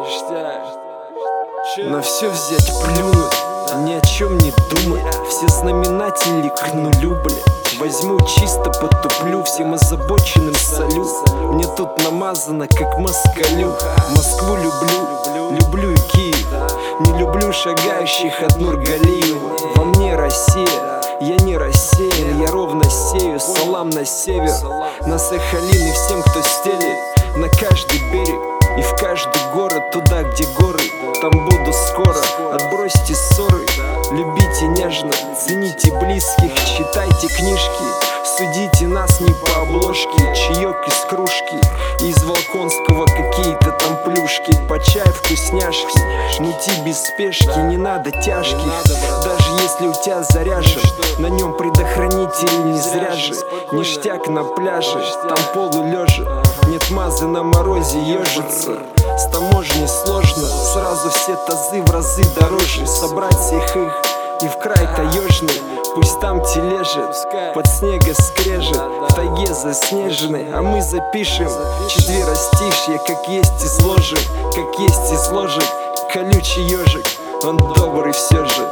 На все взять, плюнуть, ни о чем не думать. Все знаменатели к нулю, блядь. Возьму чисто, потуплю, всем озабоченным солю. Мне тут намазано, как москалю. Москву люблю, люблю и Киев. Не люблю шагающих от Нургалиева. Во мне Россия, я не рассеян, я ровно сею салам на север, на Сахалин и всем, кто стелит на каждый берег и в каждый город, туда, где горы. Там буду скоро, отбросьте ссоры, любите нежно, цените близких, читайте книжки, судите нас не по обложке. Чаек из кружки, из Волконского какие-то там плюшки, по чай вкусняшки, мути без спешки, не надо тяжких. Даже если у тебя заряжен, на нем предохранитель не зря же. Ништяк на пляже, там полулежа, нет мазы на морозе ежится. С таможней сложно, сразу все тазы в разы дороже. Собрать всех их и в край таежный, пусть там тележит, под снега скрежет, в тайге заснеженной. А мы запишем четверостишье, как есть изложим, как есть изложим. Колючий ежик, он добрый все же.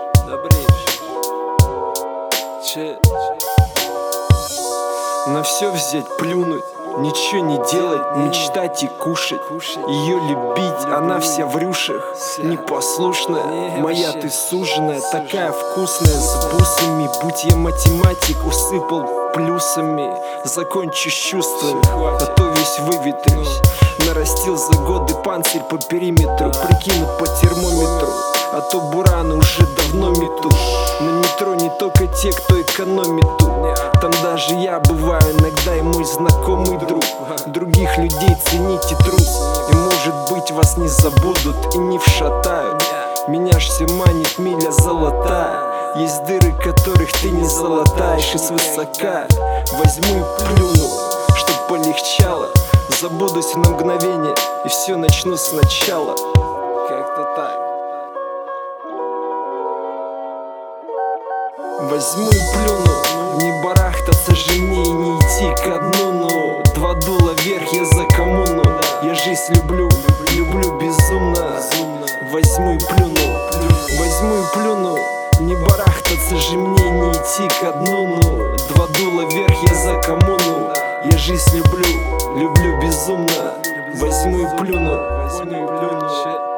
На все взять, плюнуть, ничего не делать, мечтать и кушать, ее любить, она вся в рюшах, непослушная, моя ты суженая, такая вкусная, с бусами. Будь я математик, усыпал плюсами, закончу с чувствами, а то весь выветрюсь. Нарастил за годы панцирь по периметру, прикинут по термометру, а то бураны уже давно метут. На метро не только те, кто экономит тут, там даже я бываю иногда и мой знакомый друг. Других людей цените труд, и может быть вас не забудут и не вшатают. Меня ж все манит миля золотая, есть дыры, которых ты не залатаешь, и свысока возьму и плюну, чтоб полегчало. Забудусь на мгновение и все начну сначала. Как-то так. Возьму и плюну, не барахтаться жене и не идти ко дну. Но два дула вверх, я за коммуну. Я жизнь люблю, люблю безумно. Возьму и плюну, возьму и плюну, не барахтаться же мне, не идти ко дну. Но два дула вверх, я за коммуну. Я жизнь люблю, люблю безумно. Возьму и плюну, возьму и плюну.